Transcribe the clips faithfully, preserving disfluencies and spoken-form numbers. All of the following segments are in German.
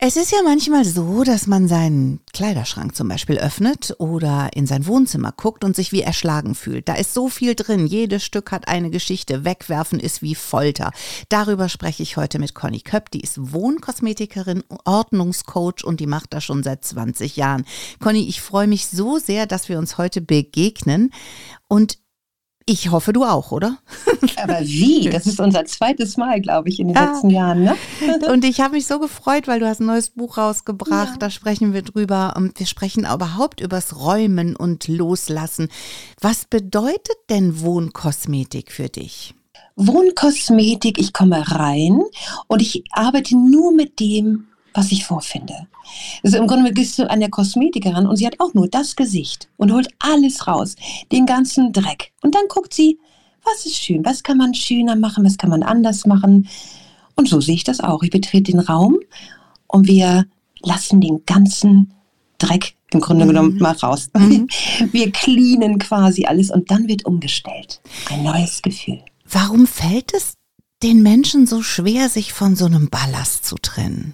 Es ist ja manchmal so, dass man seinen Kleiderschrank zum Beispiel öffnet oder in sein Wohnzimmer guckt und sich wie erschlagen fühlt. Da ist so viel drin, jedes Stück hat eine Geschichte, wegwerfen ist wie Folter. Darüber spreche ich heute mit Conny Köpp, die ist Wohnkosmetikerin, Ordnungscoach und die macht das schon seit zwanzig Jahren. Conny, ich freue mich so sehr, dass wir uns heute begegnen und ich hoffe, du auch, oder? Aber wie? Das ist unser zweites Mal, glaube ich, in den ja. letzten Jahren, ne? Und ich habe mich so gefreut, weil du hast ein neues Buch rausgebracht, ja. Da sprechen wir drüber und wir sprechen überhaupt übers Räumen und Loslassen. Was bedeutet denn Wohnkosmetik für dich? Wohnkosmetik, ich komme rein und ich arbeite nur mit dem, was ich vorfinde. Also im Grunde gehst du an der Kosmetikerin und sie hat auch nur das Gesicht und holt alles raus, den ganzen Dreck. Und dann guckt sie, was ist schön, was kann man schöner machen, was kann man anders machen. Und so sehe ich das auch. Ich betrete den Raum und wir lassen den ganzen Dreck im Grunde genommen mal raus. Mhm. Wir cleanen quasi alles und dann wird umgestellt. Ein neues Gefühl. Warum fällt es den Menschen so schwer, sich von so einem Ballast zu trennen?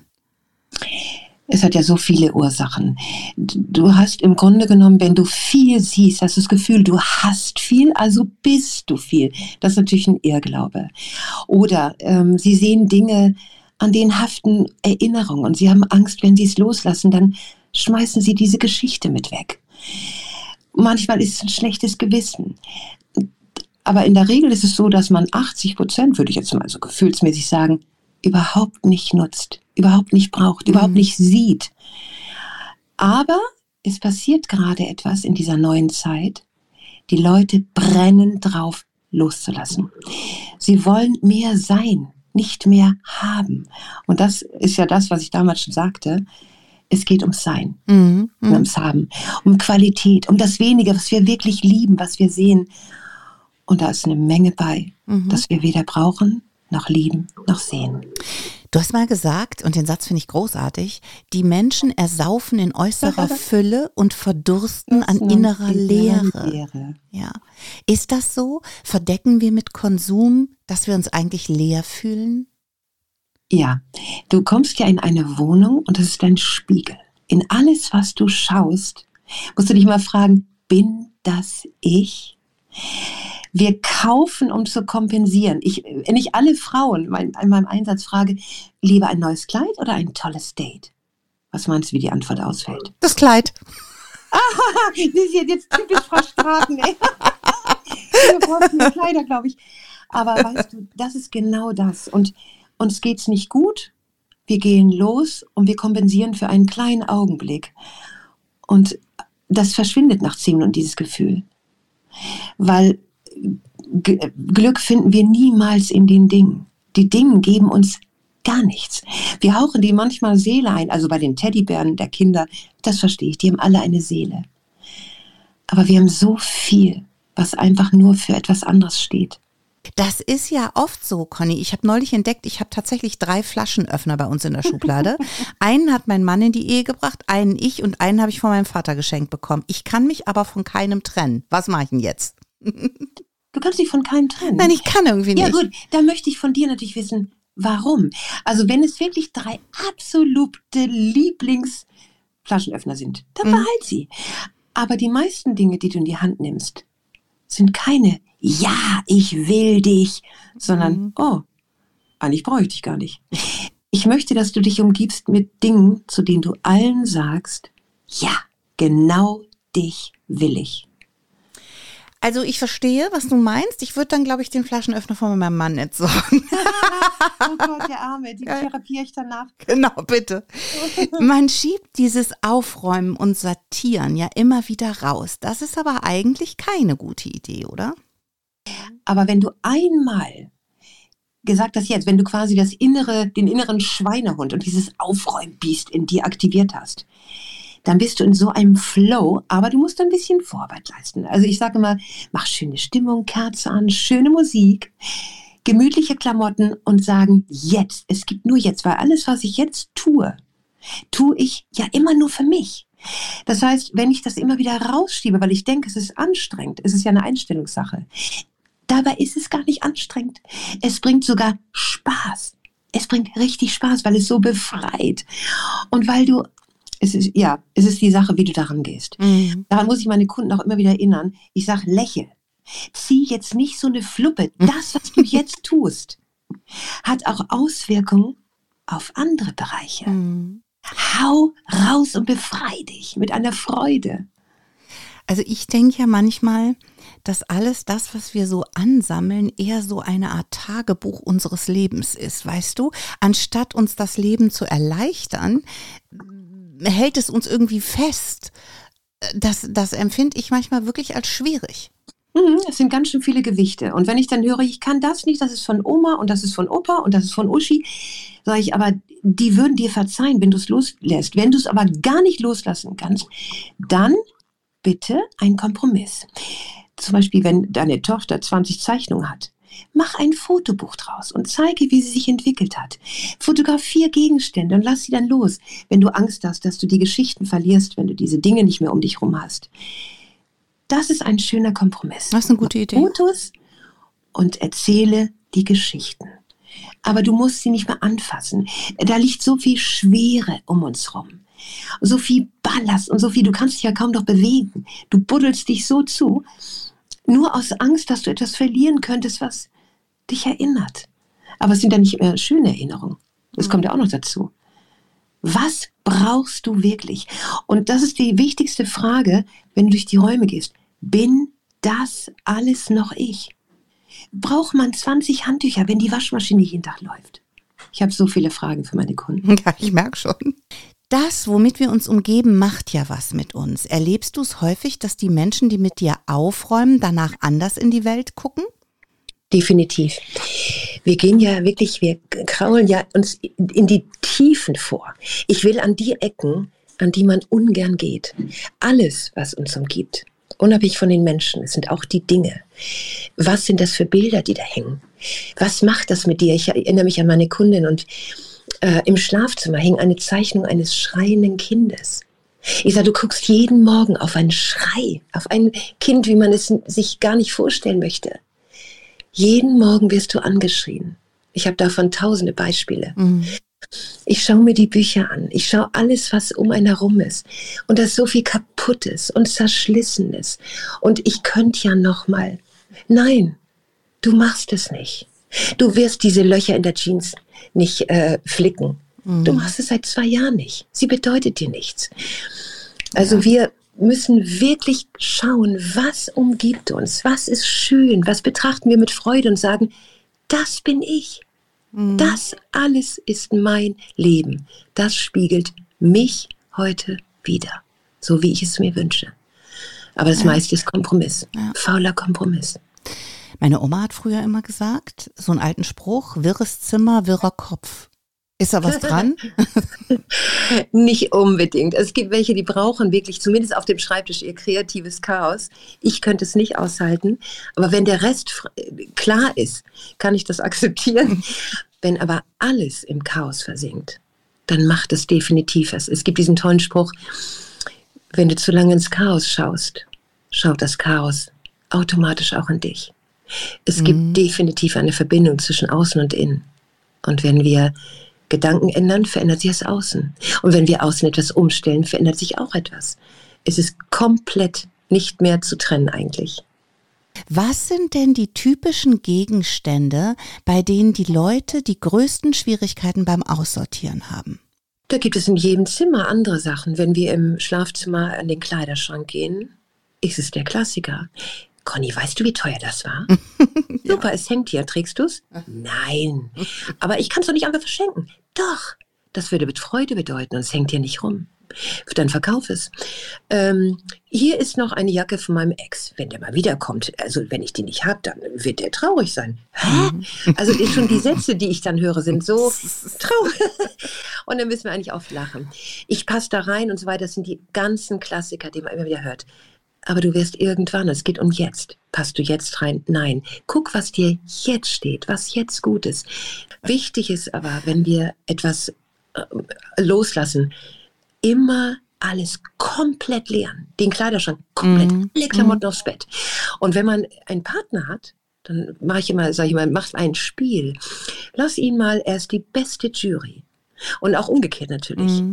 Es hat ja so viele Ursachen. Du hast im Grunde genommen, wenn du viel siehst, hast du das Gefühl, du hast viel, also bist du viel. Das ist natürlich ein Irrglaube. Oder ähm, sie sehen Dinge, an denen haften Erinnerungen und sie haben Angst, wenn sie es loslassen, dann schmeißen sie diese Geschichte mit weg. Manchmal ist es ein schlechtes Gewissen. Aber in der Regel ist es so, dass man achtzig Prozent, würde ich jetzt mal so gefühlsmäßig sagen, überhaupt nicht nutzt, überhaupt nicht braucht, mhm. überhaupt nicht sieht. Aber es passiert gerade etwas in dieser neuen Zeit. Die Leute brennen drauf, loszulassen. Sie wollen mehr sein, nicht mehr haben. Und das ist ja das, was ich damals schon sagte. Es geht ums Sein, mhm. ums Haben, um Qualität, um das Wenige, was wir wirklich lieben, was wir sehen. Und da ist eine Menge bei, mhm. das wir weder brauchen, noch lieben, noch sehen. Du hast mal gesagt, und den Satz finde ich großartig, die Menschen ersaufen in äußerer Fülle und verdursten an innerer Leere. Leere. Ja. Ist das so? Verdecken wir mit Konsum, dass wir uns eigentlich leer fühlen? Ja, du kommst ja in eine Wohnung und das ist dein Spiegel. In alles, was du schaust, musst du dich mal fragen, bin das ich? Wir kaufen, um zu kompensieren. Ich, wenn ich alle Frauen mein, in meinem Einsatz frage, lieber ein neues Kleid oder ein tolles Date? Was meinst du, wie die Antwort ausfällt? Das Kleid. Ah, das ist jetzt typisch Frau Straten, ey. Wir brauchen mehr Kleider, glaube ich. Aber weißt du, das ist genau das. Und uns geht's nicht gut. Wir gehen los und wir kompensieren für einen kleinen Augenblick. Und das verschwindet nach zehn Minuten, dieses Gefühl. Weil G- Glück finden wir niemals in den Dingen. Die Dinge geben uns gar nichts. Wir hauchen die manchmal Seele ein, also bei den Teddybären der Kinder, das verstehe ich, die haben alle eine Seele. Aber wir haben so viel, was einfach nur für etwas anderes steht. Das ist ja oft so, Conny. Ich habe neulich entdeckt, ich habe tatsächlich drei Flaschenöffner bei uns in der Schublade. Einen hat mein Mann in die Ehe gebracht, einen ich und einen habe ich von meinem Vater geschenkt bekommen. Ich kann mich aber von keinem trennen. Was mache ich denn jetzt? Du kannst dich von keinem trennen. Nein, ich kann irgendwie nicht. Ja gut, da möchte ich von dir natürlich wissen, warum. Also wenn es wirklich drei absolute Lieblingsflaschenöffner sind, dann mhm. behalt sie. Aber die meisten Dinge, die du in die Hand nimmst, sind keine ja, ich will dich, sondern mhm. oh, eigentlich brauche ich dich gar nicht. Ich möchte, dass du dich umgibst mit Dingen, zu denen du allen sagst, ja, genau dich will ich. Also ich verstehe, was du meinst. Ich würde dann, glaube ich, den Flaschenöffner von meinem Mann entsorgen. Oh Gott, der Arme, die therapiere ich danach. Genau, bitte. Man schiebt dieses Aufräumen und Sortieren ja immer wieder raus. Das ist aber eigentlich keine gute Idee, oder? Aber wenn du einmal gesagt hast, jetzt, wenn du quasi das innere, den inneren Schweinehund und dieses Aufräumbiest in dir aktiviert hast, dann bist du in so einem Flow, aber du musst ein bisschen Vorarbeit leisten. Also ich sage immer, mach schöne Stimmung, Kerze an, schöne Musik, gemütliche Klamotten und sagen, jetzt, es gibt nur jetzt, weil alles, was ich jetzt tue, tue ich ja immer nur für mich. Das heißt, wenn ich das immer wieder rausschiebe, weil ich denke, es ist anstrengend, es ist ja eine Einstellungssache. Dabei ist es gar nicht anstrengend. Es bringt sogar Spaß. Es bringt richtig Spaß, weil es so befreit. Und weil du, es ist, ja, es ist die Sache, wie du daran gehst. Mhm. Daran muss ich meine Kunden auch immer wieder erinnern. Ich sage, lächle. Zieh jetzt nicht so eine Fluppe. Das, was du jetzt tust, hat auch Auswirkungen auf andere Bereiche. Mhm. Hau raus und befrei dich mit einer Freude. Also ich denke ja manchmal, dass alles das, was wir so ansammeln, eher so eine Art Tagebuch unseres Lebens ist, weißt du? Anstatt uns das Leben zu erleichtern, hält es uns irgendwie fest. Das, das empfinde ich manchmal wirklich als schwierig. Es sind ganz schön viele Gewichte. Und wenn ich dann höre, ich kann das nicht, das ist von Oma und das ist von Opa und das ist von Uschi, sage ich, aber die würden dir verzeihen, wenn du es loslässt. Wenn du es aber gar nicht loslassen kannst, dann bitte ein Kompromiss. Zum Beispiel, wenn deine Tochter zwanzig Zeichnungen hat, mach ein Fotobuch draus und zeige, wie sie sich entwickelt hat. Fotografiere Gegenstände und lass sie dann los, wenn du Angst hast, dass du die Geschichten verlierst, wenn du diese Dinge nicht mehr um dich rum hast. Das ist ein schöner Kompromiss. Das ist eine gute Idee. Fotos und erzähle die Geschichten. Aber du musst sie nicht mehr anfassen. Da liegt so viel Schwere um uns rum. So viel Ballast und so viel, du kannst dich ja kaum noch bewegen. Du buddelst dich so zu, nur aus Angst, dass du etwas verlieren könntest, was dich erinnert. Aber es sind ja nicht mehr schöne Erinnerungen. Das kommt ja auch noch dazu. Was brauchst du wirklich? Und das ist die wichtigste Frage, wenn du durch die Räume gehst. Bin das alles noch ich? Braucht man zwanzig Handtücher, wenn die Waschmaschine jeden Tag läuft? Ich habe so viele Fragen für meine Kunden. Ja, ich merke schon. Das, womit wir uns umgeben, macht ja was mit uns. Erlebst du es häufig, dass die Menschen, die mit dir aufräumen, danach anders in die Welt gucken? Definitiv. Wir gehen ja wirklich, wir kraulen ja uns in die Tiefen vor. Ich will an die Ecken, an die man ungern geht. Alles, was uns umgibt, unabhängig von den Menschen, es sind auch die Dinge. Was sind das für Bilder, die da hängen? Was macht das mit dir? Ich erinnere mich an meine Kundin und äh, im Schlafzimmer hing eine Zeichnung eines schreienden Kindes. Ich sage, du guckst jeden Morgen auf einen Schrei, auf ein Kind, wie man es sich gar nicht vorstellen möchte. Jeden Morgen wirst du angeschrien. Ich habe davon tausende Beispiele. Mhm. Ich schaue mir die Bücher an. Ich schaue alles, was um einen herum ist. Und da ist so viel Kaputtes und Zerschlissenes. Und ich könnte ja noch mal. Nein, du machst es nicht. Du wirst diese Löcher in der Jeans nicht äh, flicken. Mhm. Du machst es seit zwei Jahren nicht. Sie bedeutet dir nichts. Also ja. Wir müssen wirklich schauen, was umgibt uns, was ist schön, was betrachten wir mit Freude und sagen, das bin ich. Mhm. Das alles ist mein Leben. Das spiegelt mich heute wider, so wie ich es mir wünsche. Aber das ja. meiste ist Kompromiss, ja. fauler Kompromiss. Meine Oma hat früher immer gesagt, so einen alten Spruch, wirres Zimmer, wirrer Kopf. Ist da was dran? Nicht unbedingt. Es gibt welche, die brauchen wirklich, zumindest auf dem Schreibtisch, ihr kreatives Chaos. Ich könnte es nicht aushalten. Aber wenn der Rest klar ist, kann ich das akzeptieren. Wenn aber alles im Chaos versinkt, dann macht es definitiv was. Es gibt diesen tollen Spruch, wenn du zu lange ins Chaos schaust, schaut das Chaos automatisch auch in dich. Es gibt mhm. definitiv eine Verbindung zwischen Außen und Innen. Und wenn wir Gedanken ändern, verändert sich das Außen. Und wenn wir außen etwas umstellen, verändert sich auch etwas. Es ist komplett nicht mehr zu trennen eigentlich. Was sind denn die typischen Gegenstände, bei denen die Leute die größten Schwierigkeiten beim Aussortieren haben? Da gibt es in jedem Zimmer andere Sachen. Wenn wir im Schlafzimmer an den Kleiderschrank gehen, ist es der Klassiker. Conny, weißt du, wie teuer das war? Ja. Super, es hängt hier. Trägst du es? Nein. Aber ich kann es doch nicht einfach verschenken. Doch, das würde mit Freude bedeuten und es hängt hier nicht rum. Dann verkauf es. Ähm, hier ist noch eine Jacke von meinem Ex. Wenn der mal wiederkommt, also wenn ich die nicht habe, dann wird der traurig sein. Hä? Also schon die Sätze, die ich dann höre, sind so traurig. Und dann müssen wir eigentlich oft lachen. Ich passe da rein und so weiter. Das sind die ganzen Klassiker, die man immer wieder hört. Aber du wirst irgendwann, es geht um jetzt. Passt du jetzt rein? Nein. Guck, was dir jetzt steht, was jetzt gut ist. Wichtig ist aber, wenn wir etwas äh, loslassen, immer alles komplett leeren. Den Kleiderschrank komplett, mm. alle Klamotten mm. aufs Bett. Und wenn man einen Partner hat, dann mache ich immer, sage ich mal, mach ein Spiel. Lass ihn mal, er ist die beste Jury. Und auch umgekehrt natürlich. Mm.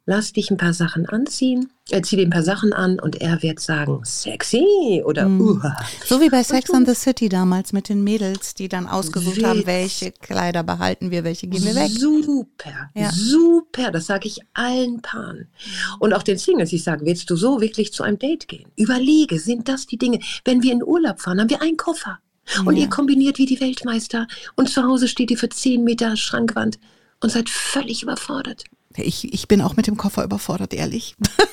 lass dich ein paar Sachen anziehen, er zieh dir ein paar Sachen an und er wird sagen, sexy oder Mhm. uh. So wie bei Sex du- and the City damals mit den Mädels, die dann ausgesucht haben, Witz. welche Kleider behalten wir, welche gehen wir weg. Super, Ja. super, das sage ich allen Paaren. Und auch den Singles, ich sage, willst du so wirklich zu einem Date gehen? Überlege, sind das die Dinge? Wenn wir in Urlaub fahren, haben wir einen Koffer. Und Ja. ihr kombiniert wie die Weltmeister und zu Hause steht ihr für zehn Meter Schrankwand und seid völlig überfordert. Ich, ich bin auch mit dem Koffer überfordert, ehrlich.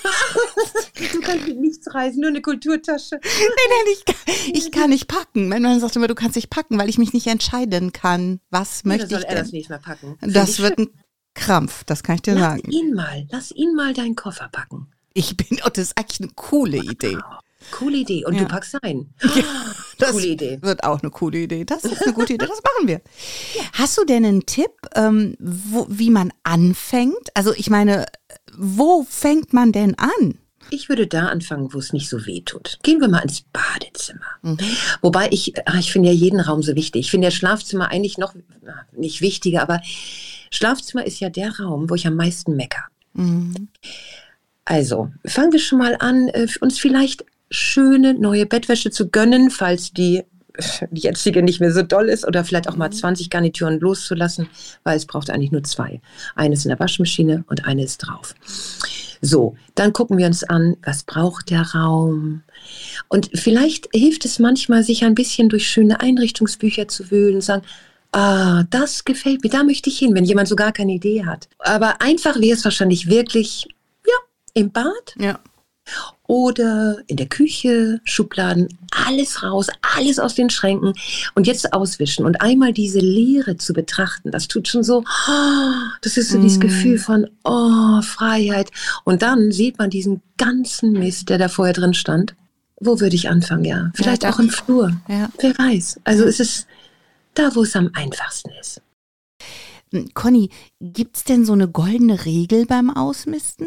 Du kannst mit nichts reisen, nur eine Kulturtasche. Nein, nein, ich kann, ich kann nicht packen. Mein Mann sagt immer, du kannst nicht packen, weil ich mich nicht entscheiden kann. Was möchte soll ich er denn? das nächste Mal packen? Das Finde wird ein Krampf, das kann ich dir ich- Lass sagen. ihn mal, lass ihn mal deinen Koffer packen. Ich bin, oh, das ist eigentlich eine coole Idee. Coole Idee. Und Ja. du packst ein. Das Coole Idee. wird auch eine coole Idee. Das ist eine gute Idee, das machen wir. Hast du denn einen Tipp, ähm, wo, wie man anfängt? Also ich meine, wo fängt man denn an? Ich würde da anfangen, wo es nicht so weh tut. Gehen wir mal ins Badezimmer. Mhm. Wobei ich, ach, ich finde ja jeden Raum so wichtig. Ich finde ja Schlafzimmer eigentlich noch na, nicht wichtiger, aber Schlafzimmer ist ja der Raum, wo ich am meisten mecker. Mhm. Also, fangen wir schon mal an, äh, uns vielleicht schöne neue Bettwäsche zu gönnen, falls die, die jetzige nicht mehr so doll ist, oder vielleicht auch mal zwanzig Garnituren loszulassen, weil es braucht eigentlich nur zwei. Eine ist in der Waschmaschine und eine ist drauf. So, dann gucken wir uns an, was braucht der Raum? Und vielleicht hilft es manchmal, sich ein bisschen durch schöne Einrichtungsbücher zu wühlen und sagen, ah, das gefällt mir, da möchte ich hin, wenn jemand so gar keine Idee hat. Aber einfach wäre es wahrscheinlich wirklich, ja, im Bad Ja. oder in der Küche, Schubladen, alles raus, alles aus den Schränken und jetzt auswischen und einmal diese Leere zu betrachten, das tut schon so, oh, das ist so dieses Mm. Gefühl von, oh, Freiheit. Und dann sieht man diesen ganzen Mist, der da vorher drin stand. Wo würde ich anfangen, ja? Vielleicht Ja, da- auch im Flur. Ja. Wer weiß. Also es ist da, wo es am einfachsten ist. Conny, gibt's denn so eine goldene Regel beim Ausmisten?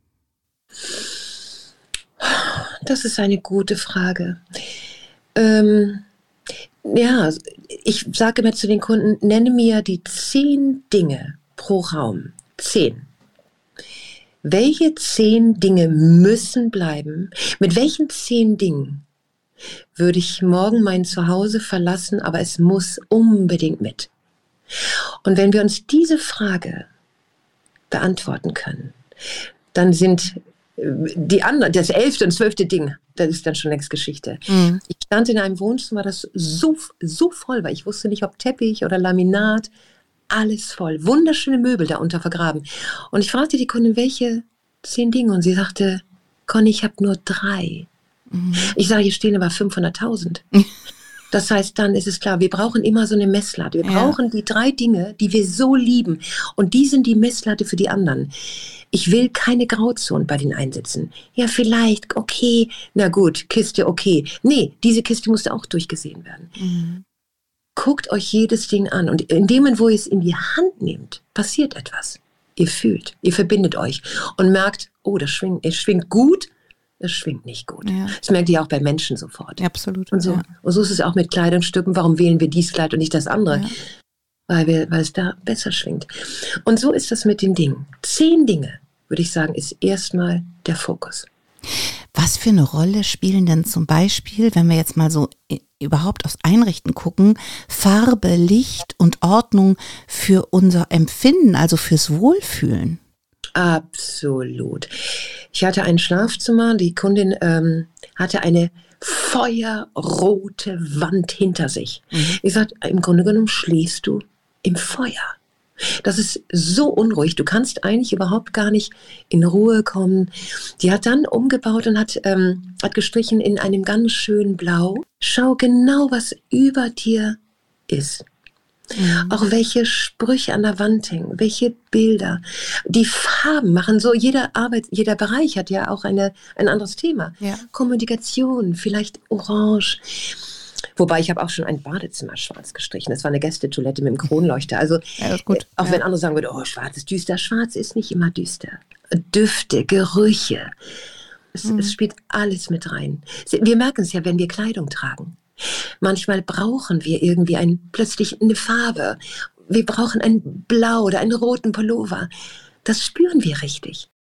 Das ist eine gute Frage. Ähm, ja, ich sage immer zu den Kunden, nenne mir die zehn Dinge pro Raum. Zehn. Welche zehn Dinge müssen bleiben? Mit welchen zehn Dingen würde ich morgen mein Zuhause verlassen, aber es muss unbedingt mit? Und wenn wir uns diese Frage beantworten können, dann sind die anderen, das elfte und zwölfte Ding, das ist dann schon längst Geschichte. Mhm. Ich stand in einem Wohnzimmer, das so, so voll war. Ich wusste nicht, ob Teppich oder Laminat, alles voll. Wunderschöne Möbel darunter vergraben. Und ich fragte die Kundin, welche zehn Dinge? Und sie sagte, Conny, ich habe nur drei. Mhm. Ich sage, hier stehen aber fünfhunderttausend. Das heißt, dann ist es klar, wir brauchen immer so eine Messlatte. Wir Ja. brauchen die drei Dinge, die wir so lieben. Und die sind die Messlatte für die anderen. Ich will keine Grauzonen bei den Einsätzen. Ja, vielleicht, okay, na gut, Kiste, okay. Nee, diese Kiste musste auch durchgesehen werden. Mhm. Guckt euch jedes Ding an. Und in dem Moment, wo ihr es in die Hand nehmt, passiert etwas. Ihr fühlt, ihr verbindet euch und merkt, oh, das schwingt, es schwingt gut, es schwingt nicht gut. Ja. Das merkt ihr auch bei Menschen sofort. Ja, absolut. Und so, Ja. und so ist es auch mit Kleidungsstücken. Warum wählen wir dieses Kleid und nicht das andere? Ja. Weil, wir, weil es da besser schwingt. Und so ist das mit den Dingen. Zehn Dinge, würde ich sagen, ist erstmal der Fokus. Was für eine Rolle spielen denn zum Beispiel, wenn wir jetzt mal so i- überhaupt aufs Einrichten gucken, Farbe, Licht und Ordnung für unser Empfinden, also fürs Wohlfühlen? Absolut. Ich hatte ein Schlafzimmer, die Kundin ähm, hatte eine feuerrote Wand hinter sich. Mhm. Ich sagte, im Grunde genommen schläfst du im Feuer. Das ist so unruhig. Du kannst eigentlich überhaupt gar nicht in Ruhe kommen. Die hat dann umgebaut und hat, ähm, hat gestrichen in einem ganz schönen Blau. Schau genau, was über dir ist. Mhm. Auch welche Sprüche an der Wand hängen, welche Bilder. Die Farben machen so, jeder Arbeit, jeder Bereich hat ja auch eine, ein anderes Thema. Ja. Kommunikation, vielleicht orange. Wobei, ich habe auch schon ein Badezimmer schwarz gestrichen. Das war eine Gästetoilette mit dem Kronleuchter. Also, Ja, das ist gut. äh, auch Ja. wenn andere sagen würden, oh, schwarz ist düster. Schwarz ist nicht immer düster. Düfte, Gerüche. Es, Mhm. es spielt alles mit rein. Wir merken es ja, wenn wir Kleidung tragen. Manchmal brauchen wir irgendwie ein, plötzlich eine Farbe. Wir brauchen ein Blau oder einen roten Pullover. Das spüren wir richtig.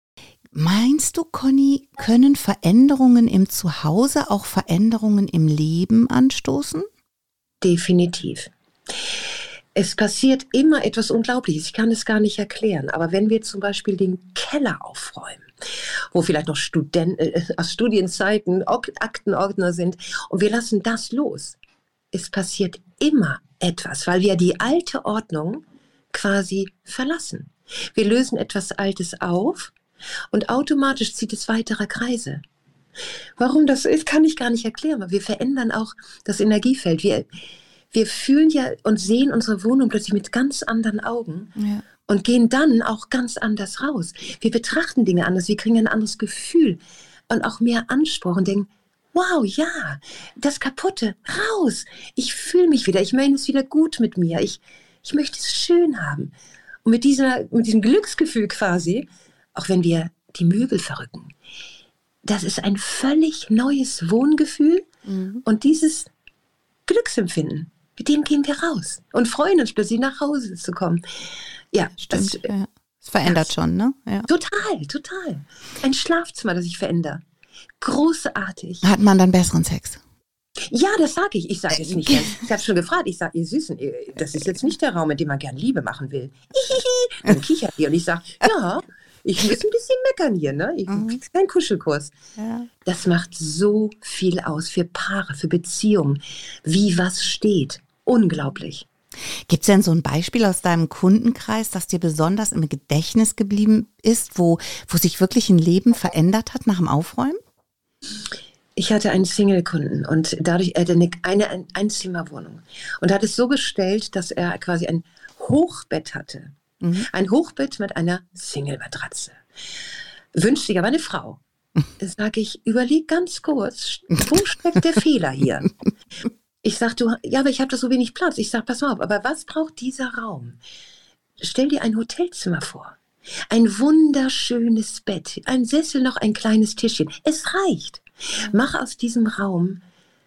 Meinst du, Conny, können Veränderungen im Zuhause auch Veränderungen im Leben anstoßen? Definitiv. Es passiert immer etwas Unglaubliches. Ich kann es gar nicht erklären. Aber wenn wir zum Beispiel den Keller aufräumen, wo vielleicht noch Studenten, äh, aus Studienzeiten Aktenordner sind, und wir lassen das los, es passiert immer etwas, weil wir die alte Ordnung quasi verlassen. Wir lösen etwas Altes auf und automatisch zieht es weitere Kreise. Warum das ist, kann ich gar nicht erklären. Aber wir verändern auch das Energiefeld. Wir Wir fühlen ja und sehen unsere Wohnung plötzlich mit ganz anderen Augen, ja, und gehen dann auch ganz anders raus. Wir betrachten Dinge anders, wir kriegen ein anderes Gefühl und auch mehr Anspruch und denken, wow, ja, das Kaputte, raus. Ich fühle mich wieder, ich meine es wieder gut mit mir, ich, ich möchte es schön haben. Und mit, dieser, mit diesem Glücksgefühl quasi, auch wenn wir die Möbel verrücken, das ist ein völlig neues Wohngefühl, mhm, und dieses Glücksempfinden, mit dem gehen wir raus und freuen uns plötzlich, nach Hause zu kommen. Ja, stimmt. Das, ja. Das verändert das, schon, ne? Ja. Total, total. Ein Schlafzimmer, das sich verändert. Großartig. Hat man dann besseren Sex? Ja, das sage ich. Ich sage es nicht. Ich habe schon gefragt. Ich sage, ihr Süßen, das ist jetzt nicht der Raum, in dem man gern Liebe machen will. Dann kichert ihr und ich sage, ja, ich muss ein bisschen meckern hier, ne? Ich mhm. kriege keinen Kuschelkurs. Ja. Das macht so viel aus für Paare, für Beziehungen, wie was steht. Unglaublich. Gibt es denn so ein Beispiel aus deinem Kundenkreis, das dir besonders im Gedächtnis geblieben ist, wo, wo sich wirklich ein Leben verändert hat nach dem Aufräumen? Ich hatte einen Single-Kunden und dadurch er hatte eine, eine Einzimmerwohnung und hat es so gestellt, dass er quasi ein Hochbett hatte. Mhm. Ein Hochbett mit einer Single-Matratze. Wünscht sich aber eine Frau. Sag ich, überleg ganz kurz, wo steckt der Fehler hier? Ich sag, du, ja, aber ich habe da so wenig Platz. Ich sag, pass mal auf, aber was braucht dieser Raum? Stell dir ein Hotelzimmer vor. Ein wunderschönes Bett, ein Sessel, noch ein kleines Tischchen. Es reicht. Mach aus diesem Raum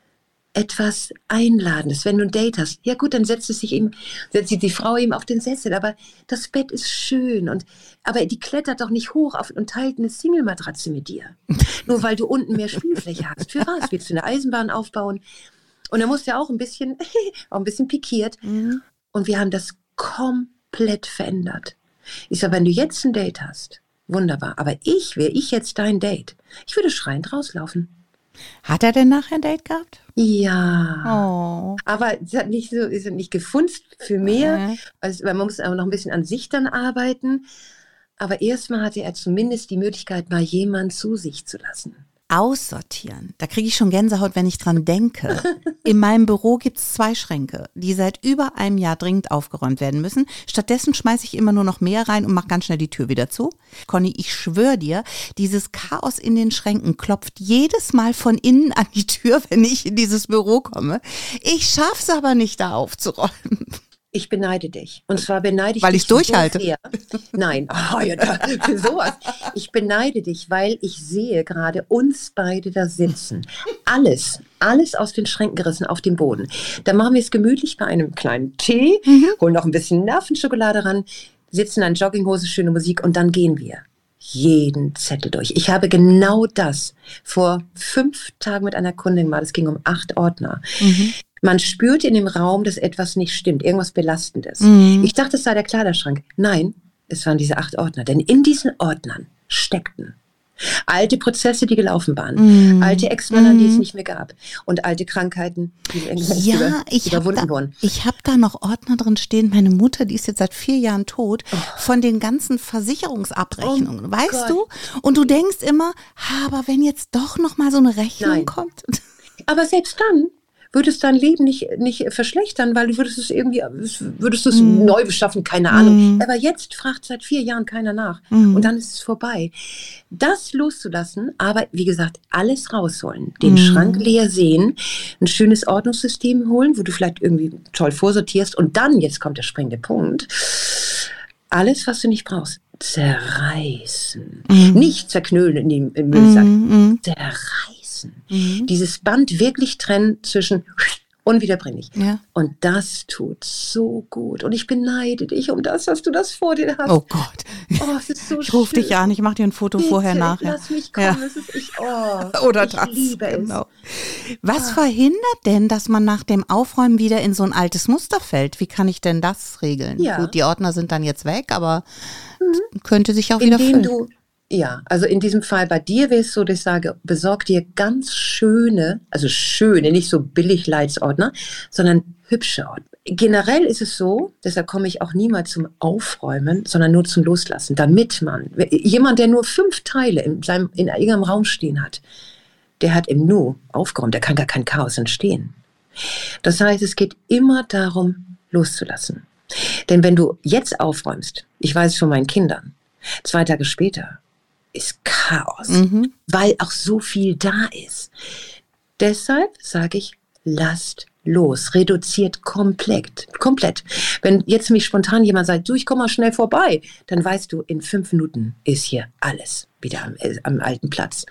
etwas Einladendes. Wenn du ein Date hast, ja gut, dann setzt es sich eben, setzt sich die Frau eben auf den Sessel, aber das Bett ist schön und aber die klettert doch nicht hoch auf und teilt eine Single-Matratze mit dir. Nur weil du unten mehr Spielfläche hast. Für was? Willst du eine Eisenbahn aufbauen? Und dann musst du ja auch ein bisschen, auch ein bisschen pikiert. Mhm. Und wir haben das komplett verändert. Ich sage, wenn du jetzt ein Date hast, wunderbar. Aber ich, wäre ich jetzt dein Date, ich würde schreiend rauslaufen. Hat er denn nachher ein Date gehabt? Ja. Oh. Aber es hat nicht so, ist nicht gefunzt für mehr. Okay. Also, man muss aber noch ein bisschen an sich dann arbeiten. Aber erstmal hatte er zumindest die Möglichkeit, mal jemanden zu sich zu lassen. Aussortieren. Da kriege ich schon Gänsehaut, wenn ich dran denke. In meinem Büro gibt es zwei Schränke, die seit über einem Jahr dringend aufgeräumt werden müssen. Stattdessen schmeiße ich immer nur noch mehr rein und mache ganz schnell die Tür wieder zu. Conny, ich schwöre dir, dieses Chaos in den Schränken klopft jedes Mal von innen an die Tür, wenn ich in dieses Büro komme. Ich schaff's aber nicht, da aufzuräumen. Ich beneide dich. Und zwar beneide ich weil dich. Weil ich durchhalte. So Nein, oh, ja, da, für sowas. Ich beneide dich, weil ich sehe gerade uns beide da sitzen. Alles, alles aus den Schränken gerissen auf dem Boden. Da machen wir es gemütlich bei einem kleinen Tee, mhm. holen noch ein bisschen Nervenschokolade ran, sitzen in Jogginghose, schöne Musik und dann gehen wir jeden Zettel durch. Ich habe genau das vor fünf Tagen mit einer Kundin mal, es ging um acht Ordner. Mhm. Man spürt in dem Raum, dass etwas nicht stimmt, irgendwas Belastendes. Mhm. Ich dachte, es sei der Kleiderschrank. Nein, es waren diese acht Ordner. Denn in diesen Ordnern steckten alte Prozesse, die gelaufen waren, mhm. alte Ex-Männer, die es nicht mehr gab und alte Krankheiten, die irgendwann ja, über, ich überwunden da, wurden. Ich habe da noch Ordner drin stehen. Meine Mutter, die ist jetzt seit vier Jahren tot, oh. von den ganzen Versicherungsabrechnungen, oh weißt Gott. du? Und du denkst immer, aber wenn jetzt doch noch mal so eine Rechnung Nein. kommt. Aber selbst dann würdest dein Leben nicht, nicht verschlechtern, weil du würdest es irgendwie, würdest du es mm. neu beschaffen, keine Ahnung. Mm. Aber jetzt fragt seit vier Jahren keiner nach. Mm. Und dann ist es vorbei. Das loszulassen, aber wie gesagt, alles rausholen. Den mm. Schrank leer sehen, ein schönes Ordnungssystem holen, wo du vielleicht irgendwie toll vorsortierst. Und dann, jetzt kommt der springende Punkt, alles, was du nicht brauchst, zerreißen. Mm. Nicht zerknüllen in den, im Müllsack. Mm. Zerreißen. Mhm. Dieses Band wirklich trennen zwischen unwiederbringlich. Ja. Und das tut so gut. Und ich beneide dich um das, dass du das vor dir hast. Oh Gott. Oh, es ist so ich rufe dich an, ich mache dir ein Foto Bitte, vorher, nachher. Lass mich kommen, Ja. das ist ich. Oh, Oder ich das. liebe es. Genau. Was Ah. verhindert denn, dass man nach dem Aufräumen wieder in so ein altes Muster fällt? Wie kann ich denn das regeln? Ja. Gut, die Ordner sind dann jetzt weg, aber könnte sich auch wieder Indem füllen. du, ja, also in diesem Fall bei dir wäre es so, dass ich sage, besorg dir ganz schöne, also schöne, nicht so billig Leitsordner, sondern hübsche Ordner. Generell ist es so, deshalb komme ich auch niemals zum Aufräumen, sondern nur zum Loslassen, damit man, jemand, der nur fünf Teile in, seinem, in irgendeinem Raum stehen hat, der hat im Nu aufgeräumt, der kann gar kein Chaos entstehen. Das heißt, es geht immer darum, loszulassen. Denn wenn du jetzt aufräumst, ich weiß es von meinen Kindern, zwei Tage später ist Chaos, Mhm. weil auch so viel da ist. Deshalb sage ich, lasst los, reduziert komplett, komplett. Wenn jetzt mich spontan jemand sagt, du, ich komme mal schnell vorbei, dann weißt du, in fünf Minuten ist hier alles wieder am, äh, am alten Platz.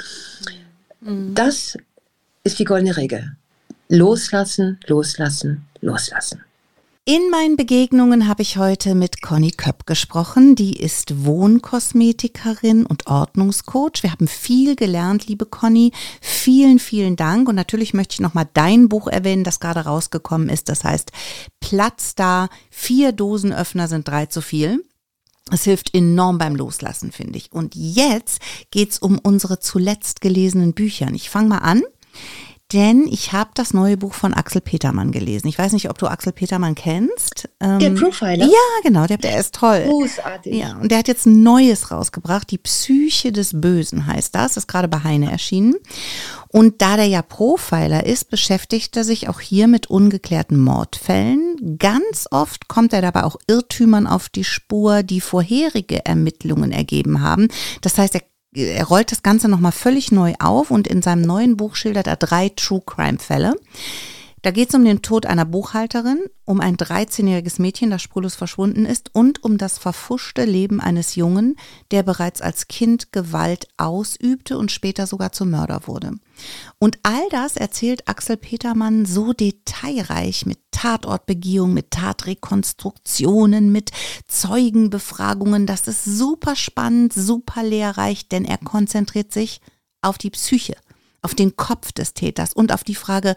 Mhm. Das ist die goldene Regel. Loslassen, loslassen, loslassen. In meinen Begegnungen habe ich heute mit Conny Köpp gesprochen. Die ist Wohnkosmetikerin und Ordnungscoach. Wir haben viel gelernt, liebe Conny. Vielen, vielen Dank. Und natürlich möchte ich nochmal dein Buch erwähnen, das gerade rausgekommen ist. Das heißt, Platz da, vier Dosenöffner sind drei zu viel. Es hilft enorm beim Loslassen, finde ich. Und jetzt geht's um unsere zuletzt gelesenen Bücher. Ich fange mal an. Denn ich habe das neue Buch von Axel Petermann gelesen. Ich weiß nicht, ob du Axel Petermann kennst. Ähm, Der Profiler? Ja, genau, der, der ist toll. Großartig. Ja, und der hat jetzt ein Neues rausgebracht. Die Psyche des Bösen heißt das. Ist gerade bei Heine erschienen. Und da der ja Profiler ist, beschäftigt er sich auch hier mit ungeklärten Mordfällen. Ganz oft kommt er dabei auch Irrtümern auf die Spur, die vorherige Ermittlungen ergeben haben. Das heißt, er Er rollt das Ganze nochmal völlig neu auf und in seinem neuen Buch schildert er drei True-Crime-Fälle. Da geht es um den Tod einer Buchhalterin, um ein dreizehnjähriges Mädchen, das spurlos verschwunden ist, und um das verpfuschte Leben eines Jungen, der bereits als Kind Gewalt ausübte und später sogar zum Mörder wurde. Und all das erzählt Axel Petermann so detailreich mit Tatortbegehung, mit Tatrekonstruktionen, mit Zeugenbefragungen. Das ist super spannend, super lehrreich, denn er konzentriert sich auf die Psyche, auf den Kopf des Täters und auf die Frage,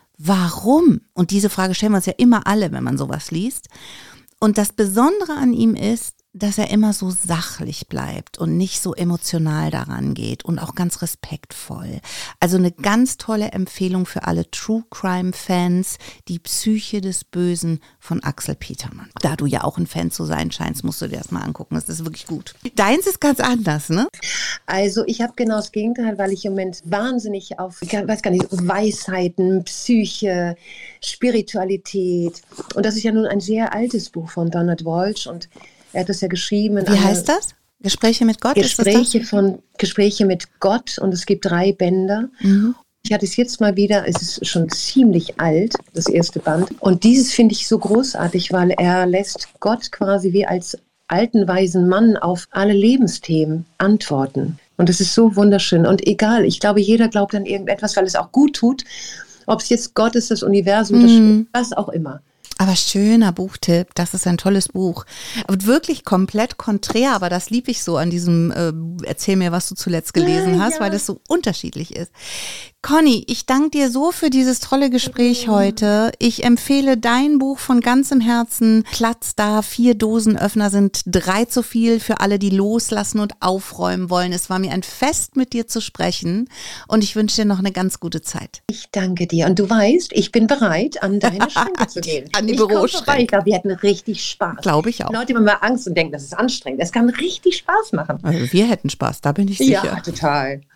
warum? Und diese Frage stellen wir uns ja immer alle, wenn man sowas liest. Und das Besondere an ihm ist, dass er immer so sachlich bleibt und nicht so emotional daran geht und auch ganz respektvoll. Also eine ganz tolle Empfehlung für alle True Crime Fans, die Psyche des Bösen von Axel Petermann. Da du ja auch ein Fan zu sein scheinst, musst du dir das mal angucken. Das ist wirklich gut. Deins ist ganz anders, ne? Also ich habe genau das Gegenteil, weil ich im Moment wahnsinnig auf, ich weiß gar nicht, Weisheiten, Psyche, Spiritualität. Und das ist ja nun ein sehr altes Buch von Donald Walsh und er hat das ja geschrieben. In Wie heißt das? Gespräche mit Gott? Gespräche ist das das? von Gespräche mit Gott und es gibt drei Bänder. Mhm. Ich hatte es jetzt mal wieder, es ist schon ziemlich alt, das erste Band. Und dieses finde ich so großartig, weil er lässt Gott quasi wie als alten, weisen Mann auf alle Lebensthemen antworten. Und das ist so wunderschön. Und egal, ich glaube, jeder glaubt an irgendetwas, weil es auch gut tut. Ob es jetzt Gott ist, das Universum, Mhm. das, was auch immer. Aber schöner Buchtipp, das ist ein tolles Buch. Und wirklich komplett konträr, aber das liebe ich so an diesem äh, Erzähl mir, was du zuletzt gelesen hast, Ja. weil das so unterschiedlich ist. Conny, ich danke dir so für dieses tolle Gespräch heute. Ich empfehle dein Buch von ganzem Herzen. Platz da, vier Dosenöffner sind drei zu viel für alle, die loslassen und aufräumen wollen. Es war mir ein Fest, mit dir zu sprechen und ich wünsche dir noch eine ganz gute Zeit. Ich danke dir. Und du weißt, ich bin bereit, an deine Schränke zu gehen. An die Ich komm Büroschränke. vorbei. Ich glaube, wir hatten richtig Spaß. Glaube ich auch. Leute haben immer Angst und denken, das ist anstrengend. Es kann richtig Spaß machen. Also wir hätten Spaß, da bin ich sicher. Ja, total.